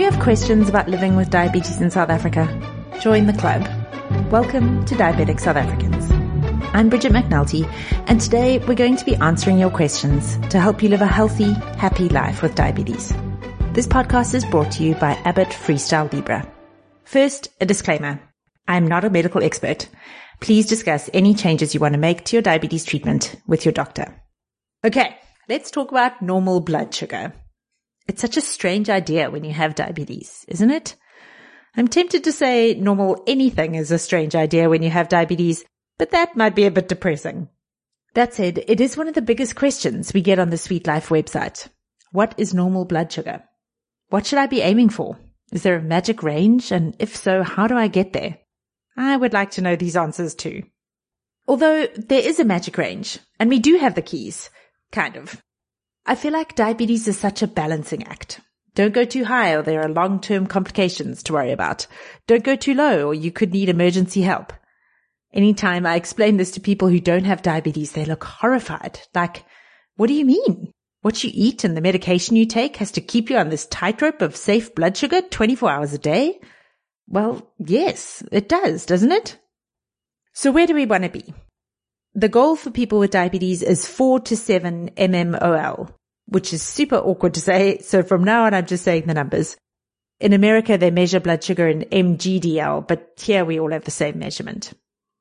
Do you have questions about living with diabetes in South Africa? Join the club. Welcome to Diabetic South Africans. I'm Bridget McNulty, and today we're going to be answering your questions to help you live a healthy, happy life with diabetes. This podcast is brought to you by Abbott Freestyle Libre. First, a disclaimer. I'm not a medical expert. Please discuss any changes you want to make to your diabetes treatment with your doctor. Okay, let's talk about normal blood sugar. It's such a strange idea when you have diabetes, isn't it? I'm tempted to say normal anything is a strange idea when you have diabetes, but that might be a bit depressing. That said, it is one of the biggest questions we get on the Sweet Life website. What is normal blood sugar? What should I be aiming for? Is there a magic range? And if so, how do I get there? I would like to know these answers too. Although there is a magic range, and we do have the keys, kind of. I feel like diabetes is such a balancing act. Don't go too high or there are long-term complications to worry about. Don't go too low or you could need emergency help. Anytime I explain this to people who don't have diabetes, they look horrified. Like, what do you mean? What you eat and the medication you take has to keep you on this tightrope of safe blood sugar 24 hours a day? Well, yes, it does, doesn't it? So where do we want to be? The goal for people with diabetes is 4 to 7 mmol, which is super awkward to say, so from now on I'm just saying the numbers. In America they measure blood sugar in mgdl, but here we all have the same measurement.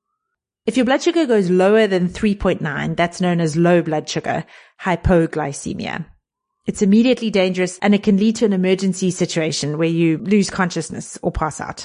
If your blood sugar goes lower than 3.9, that's known as low blood sugar, hypoglycemia. It's immediately dangerous and it can lead to an emergency situation where you lose consciousness or pass out.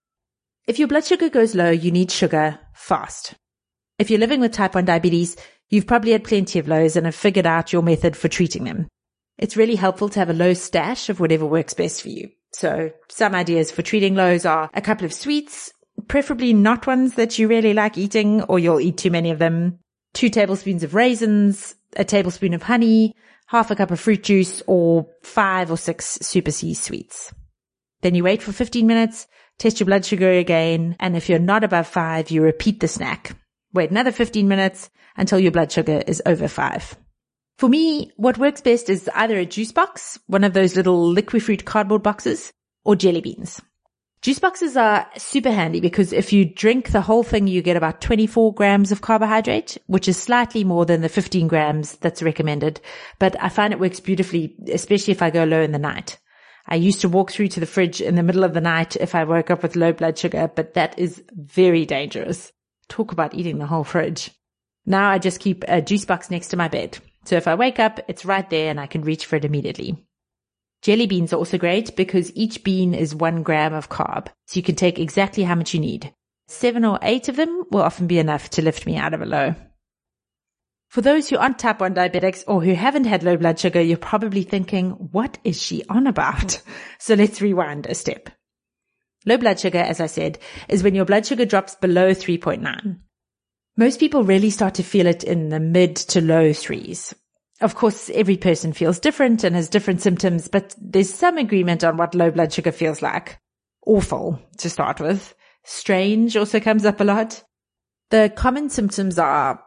If your blood sugar goes low, you need sugar fast. If you're living with type 1 diabetes, you've probably had plenty of lows and have figured out your method for treating them. It's really helpful to have a low stash of whatever works best for you. So some ideas for treating lows are a couple of sweets, preferably not ones that you really like eating or you'll eat too many of them, 2 tablespoons of raisins, a tablespoon of honey, half a cup of fruit juice, or 5 or 6 Super C sweets. Then you wait for 15 minutes, test your blood sugar again, and if you're not above 5, you repeat the snack. Wait another 15 minutes until your blood sugar is over 5. For me, what works best is either a juice box, one of those little liquid cardboard boxes, or jelly beans. Juice boxes are super handy because if you drink the whole thing, you get about 24 grams of carbohydrate, which is slightly more than the 15 grams that's recommended. But I find it works beautifully, especially if I go low in the night. I used to walk through to the fridge in the middle of the night if I woke up with low blood sugar, but that is very dangerous. Talk about eating the whole fridge. Now I just keep a juice box next to my bed. So if I wake up, it's right there and I can reach for it immediately. Jelly beans are also great because each bean is 1 gram of carb. So you can take exactly how much you need. 7 or 8 of them will often be enough to lift me out of a low. For those who aren't type 1 diabetics or who haven't had low blood sugar, you're probably thinking, what is she on about? So let's rewind a step. Low blood sugar, as I said, is when your blood sugar drops below 3.9. Most people really start to feel it in the mid to low 3s. Of course, every person feels different and has different symptoms, but there's some agreement on what low blood sugar feels like. Awful, to start with. Strange also comes up a lot. The common symptoms are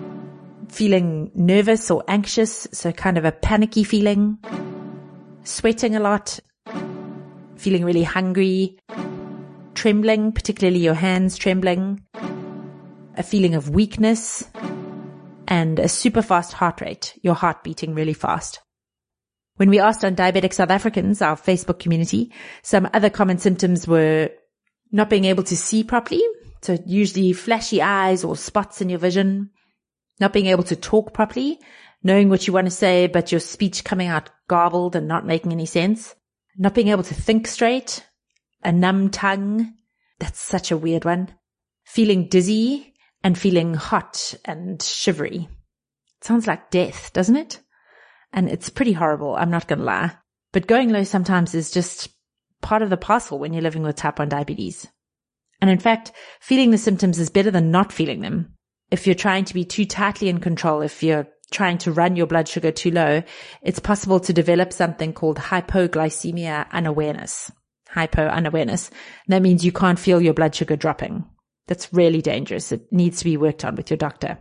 feeling nervous or anxious, so kind of a panicky feeling, sweating a lot, feeling really hungry, trembling, particularly your hands trembling, a feeling of weakness, and a super fast heart rate, your heart beating really fast. When we asked on Diabetic South Africans, our Facebook community, some other common symptoms were not being able to see properly, so usually flashy eyes or spots in your vision, not being able to talk properly, knowing what you want to say but your speech coming out garbled and not making any sense, not being able to think straight, a numb tongue, that's such a weird one, feeling dizzy and feeling hot and shivery. It sounds like death, doesn't it? And it's pretty horrible, I'm not going to lie. But going low sometimes is just part of the parcel when you're living with type 1 diabetes. And in fact, feeling the symptoms is better than not feeling them. If you're trying to be too tightly in control, if you're trying to run your blood sugar too low, it's possible to develop something called hypoglycemia unawareness. Hypo unawareness. That means you can't feel your blood sugar dropping. That's really dangerous. It needs to be worked on with your doctor.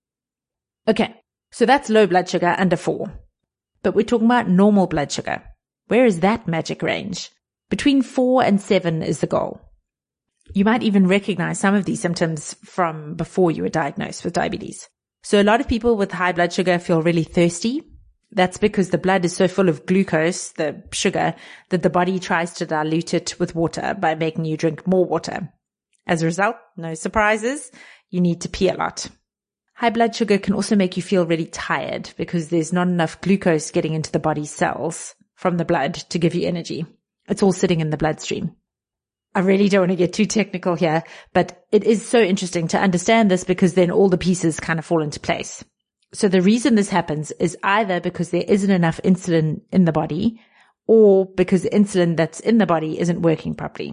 Okay, so that's low blood sugar under 4. But we're talking about normal blood sugar. Where is that magic range? Between 4 and 7 is the goal. You might even recognize some of these symptoms from before you were diagnosed with diabetes. So a lot of people with high blood sugar feel really thirsty. That's because the blood is so full of glucose, the sugar, that the body tries to dilute it with water by making you drink more water. As a result, no surprises, you need to pee a lot. High blood sugar can also make you feel really tired because there's not enough glucose getting into the body's cells from the blood to give you energy. It's all sitting in the bloodstream. I really don't want to get too technical here, but it is so interesting to understand this because then all the pieces kind of fall into place. So the reason this happens is either because there isn't enough insulin in the body or because the insulin that's in the body isn't working properly.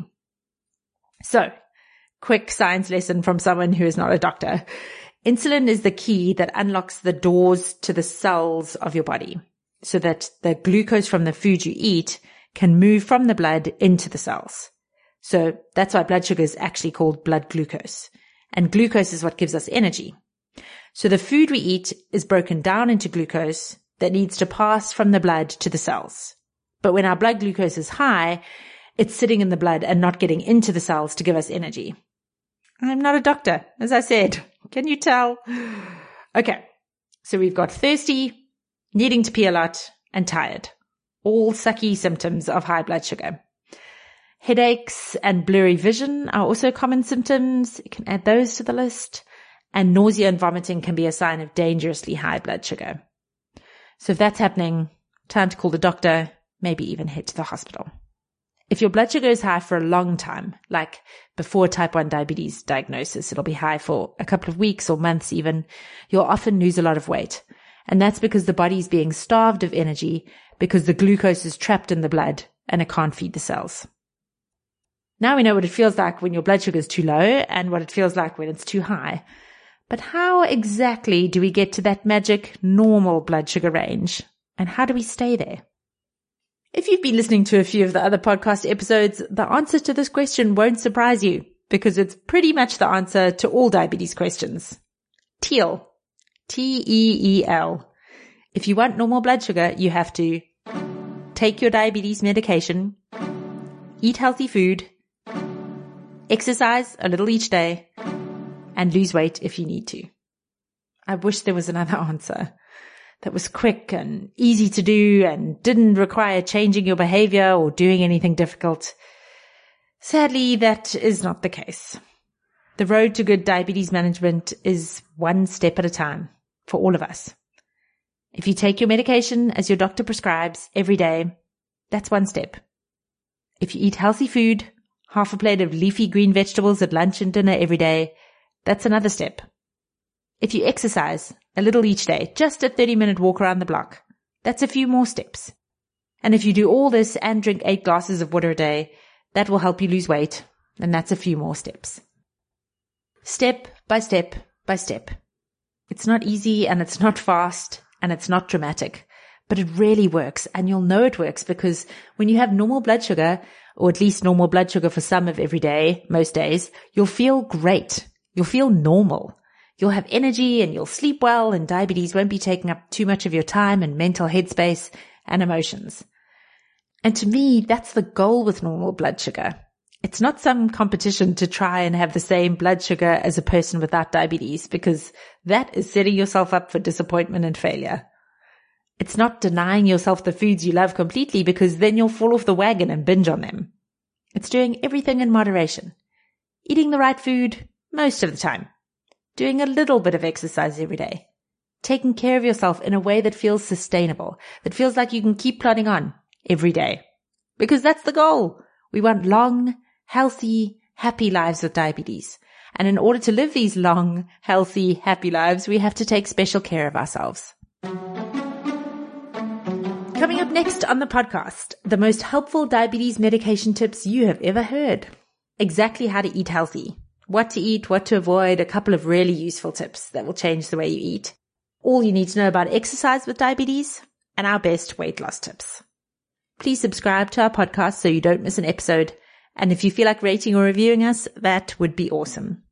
So, quick science lesson from someone who is not a doctor. Insulin is the key that unlocks the doors to the cells of your body so that the glucose from the food you eat can move from the blood into the cells. So that's why blood sugar is actually called blood glucose. And glucose is what gives us energy. So the food we eat is broken down into glucose that needs to pass from the blood to the cells. But when our blood glucose is high, it's sitting in the blood and not getting into the cells to give us energy. I'm not a doctor, as I said. Can you tell? Okay, so we've got thirsty, needing to pee a lot, and tired. All sucky symptoms of high blood sugar. Headaches and blurry vision are also common symptoms. You can add those to the list. And nausea and vomiting can be a sign of dangerously high blood sugar. So if that's happening, time to call the doctor, maybe even head to the hospital. If your blood sugar is high for a long time, like before type 1 diabetes diagnosis, it'll be high for a couple of weeks or months even, you'll often lose a lot of weight. And that's because the body's being starved of energy because the glucose is trapped in the blood and it can't feed the cells. Now we know what it feels like when your blood sugar is too low and what it feels like when it's too high. But how exactly do we get to that magic normal blood sugar range? And how do we stay there? If you've been listening to a few of the other podcast episodes, the answer to this question won't surprise you because it's pretty much the answer to all diabetes questions. TEAL. T-E-E-L. If you want normal blood sugar, you have to take your diabetes medication, eat healthy food, exercise a little each day, and lose weight if you need to. I wish there was another answer that was quick and easy to do and didn't require changing your behavior or doing anything difficult. Sadly, that is not the case. The road to good diabetes management is one step at a time for all of us. If you take your medication as your doctor prescribes every day, that's one step. If you eat healthy food, half a plate of leafy green vegetables at lunch and dinner every day, that's another step. If you exercise a little each day, just a 30-minute walk around the block, that's a few more steps. And if you do all this and drink 8 glasses of water a day, that will help you lose weight, and that's a few more steps. Step by step by step. It's not easy and it's not fast and it's not dramatic, but it really works, and you'll know it works because when you have normal blood sugar, or at least normal blood sugar for some of every day, most days, you'll feel great. You'll feel normal. You'll have energy and you'll sleep well, and diabetes won't be taking up too much of your time and mental headspace and emotions. And to me, that's the goal with normal blood sugar. It's not some competition to try and have the same blood sugar as a person without diabetes, because that is setting yourself up for disappointment and failure. It's not denying yourself the foods you love completely, because then you'll fall off the wagon and binge on them. It's doing everything in moderation. Eating the right food most of the time. Doing a little bit of exercise every day. Taking care of yourself in a way that feels sustainable, that feels like you can keep plodding on every day. Because that's the goal. We want long, healthy, happy lives with diabetes. And in order to live these long, healthy, happy lives, we have to take special care of ourselves. Coming up next on the podcast, the most helpful diabetes medication tips you have ever heard. Exactly how to eat healthy. What to eat, what to avoid, a couple of really useful tips that will change the way you eat. All you need to know about exercise with diabetes, and our best weight loss tips. Please subscribe to our podcast so you don't miss an episode. And if you feel like rating or reviewing us, that would be awesome.